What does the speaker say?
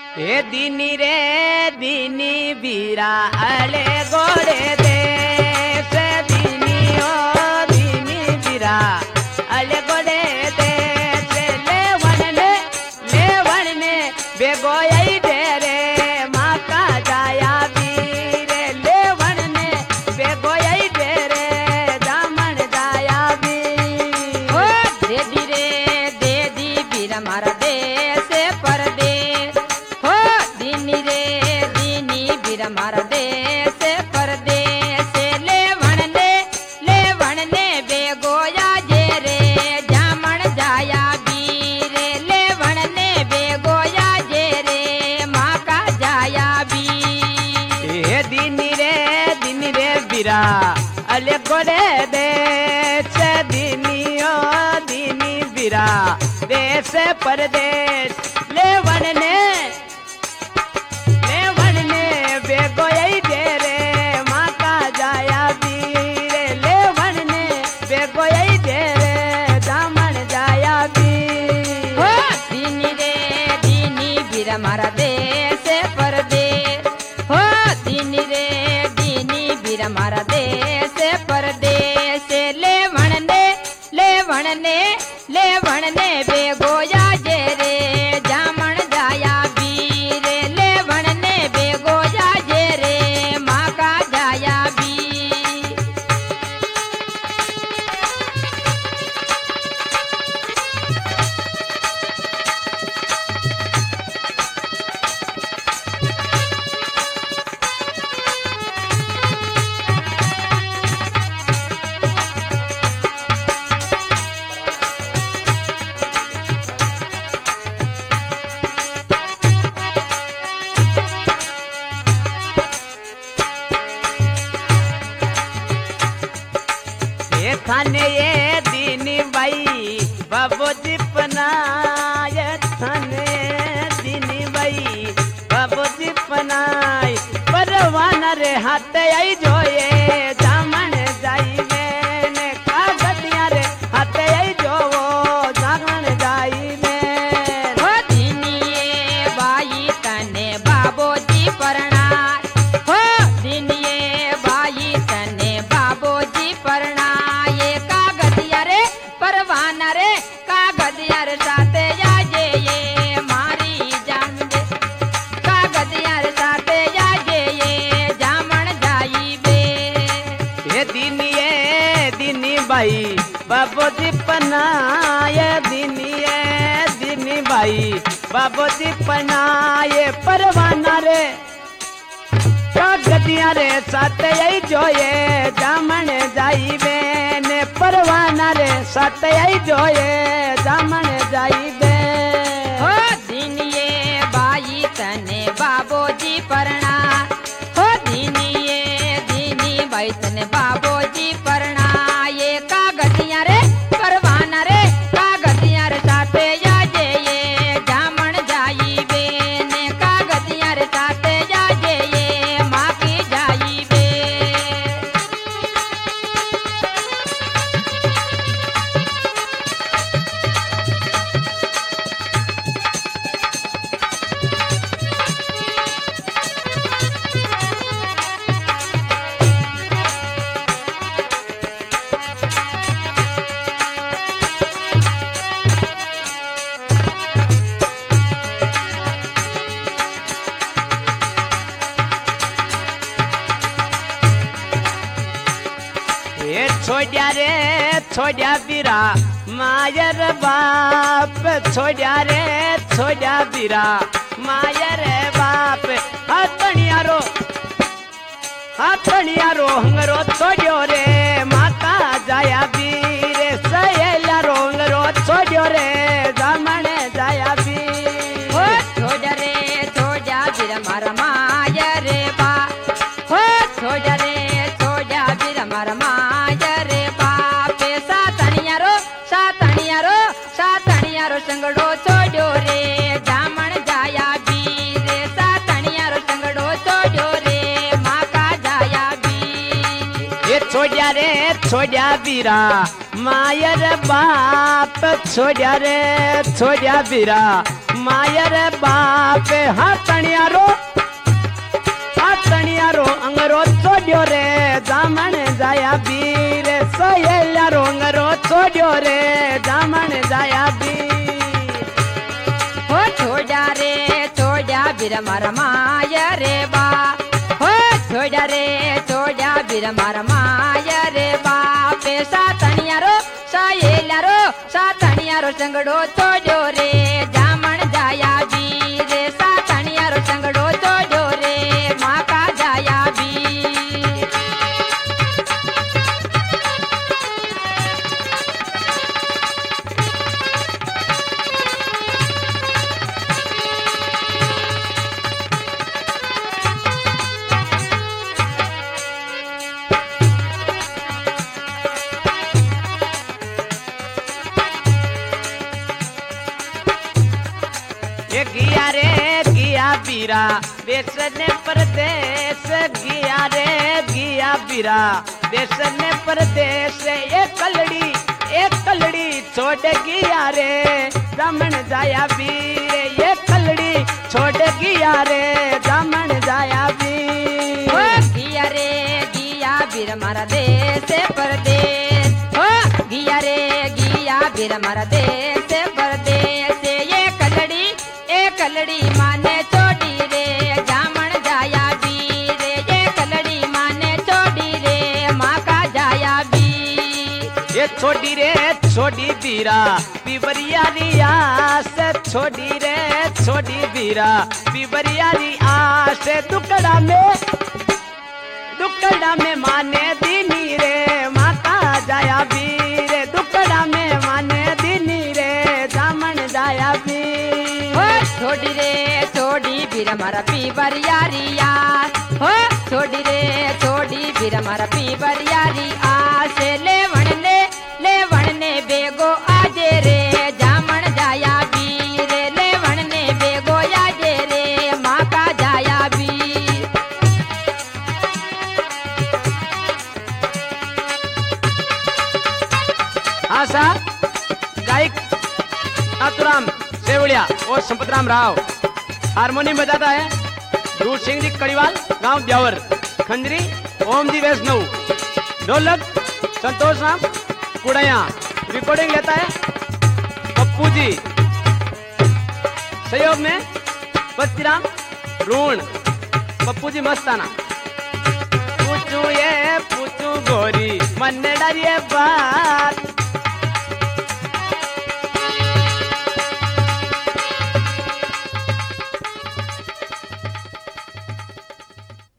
ए दीनी रे दीनी बीरा अले गोड़े दे से दीनी ओ दीनी बीरा अले गोड़े दे से ले वणने बेगोई डेरे माता जाया बीरे ले वणने बेगोई डेरे दामन जाया बी ओ दे दी बीरा मारा दे से परदेस हो दीनी रे दीनी बीरा मारा दे से परदेस ले वणने बेगोया जे रे जामन जाया बीरे ले वणने बेगोया जे रे माँ का जाया बी ए दीनी रे बीरा अले गोड़े दे से दीनी ओ दीनी बीरा देश परदेश ले वणने बेगोई डेरे माता जाया बीरे ले वणने बेगोई डेरे दामन जाया बी हो दीनी रे दीनी बीरा मारा दे से परदेस हो दीनी रे दीनी बीरा मारा दे से परदेस ले वणने बेगोया जे रे जामन जाया बीरे ले वणने बेगोया जे रे माँ का जाया बी ये थाने ये दीनी बाई बाबू जी पनाय थाने दीनी बाई बाबू जी पनाय परवाना रे हाथ आई जोए जामन जाई मैंने कागदिया रे हाथ आई जो जामन जाई मैं हो दीनिये बाई तने बाबोजी परणाय हो दीनिये बाई तने बाबोजी परणाय कागदिया रे परवाना रे कागदिया रे साथे जाजे ये मारी जान दे कागदिया रे साथे जाजे ये जामन जाई बे ये दीनी बाई बाबू जी पनाय दीनी बाई बाबू जी पनाय परवाना रे कागदिया रे साथ आई जोए जामन जाई बेने परवाना रे साथ आई जोए जामन जाई बे हो दीनिये बाई तने बाबोजी परणाय हो दीनिये दीनी बाई तने बाबोजी परणाय कागदिया रे परवाना रे कागदिया रे साथे जाजे ये जामन जाई बेने कागदिया रे साथे जाजे ये माँ की जाई बे ये छोड़िया बीरा मायर बाप छोड़िया बीरा मायर बाप हाथनिया रो हंगरो छोड़ियो रे माता जाया बीरे सहेला रो हंगरो छोड़ियो रे जामन जाया बी हो छोड़ रे छोड़ा बीरा मारा माया रे बा हो छोड़ रे छोड़ा बीरा मारा माया रे बाप सातनिया रो संगड़ो छोड़ो रे जामन जाया बीरे सातनिया रो संगड़ो छोड़ो रे माँ का जाया बी ये छोड़िया बीरा मायर बाप छोड़िया बीरा मायर बाप हाँ तणियारो अंगरो छोड्यो रे जामण जाया बीर सहेल्यारो अंगरो छोड्यो रे जामण जाया बीर हो छोड़ा बीर मारा माया रे बा हो छोड़ा बीर मारा माया रे बा पेसा तणियारो सातणियारो संगड़ो छोड्यो रे जामण जाया बीर सातणियारो संगड़ो छोड्यो रे माका जाया बीर ये गिया रे गिया बीरा देश ने परदेश गिया रे गिया बीरा देश ने परदेश एक कलड़ी छोड़ गिया रे जामण जाया बीर ये कलड़ी छोड़ गिया रे जामण जाया बीर हो गिया रे गिया बीर मारा देश परदेश हो गिया रे गिया बीर मारा देश परदेश ये कलड़ी माने छोड़ी रे जामण जाया बीर ये कलड़ी माने छोड़ी रे माँ का जाया बीर ये छोड़ी बीरा पिबरिया आस छोड़ी बीरा पिबरिया आस दुकड़ा में माने दीनी रे माता जाया बीर दुकड़ा में माने दीनी रे जामण जाया बीर हो छोड़ी बीर मारा पिबरिया हो छोड़ी बीर मारा पिबरिया आस लेवण ने बेगो आजे रे जामण जाया बीर लेवण ने बेगो आजे रे माँ का जाया बीर आशा गायक नाथुराम सेवड़िया और संपतराम राव हारमोनियम बजाता है दूर सिंह जी कड़ीवाल गांव ब्यावर खंजरी ओम जी वैष्णव ढोलक संतोष राम कुड़ैया रिकॉर्डिंग लेता है पप्पू जी सहयोग में बस्तीराम रून पप्पू जी मस्ताना पूछू गोरी मन डरिए बात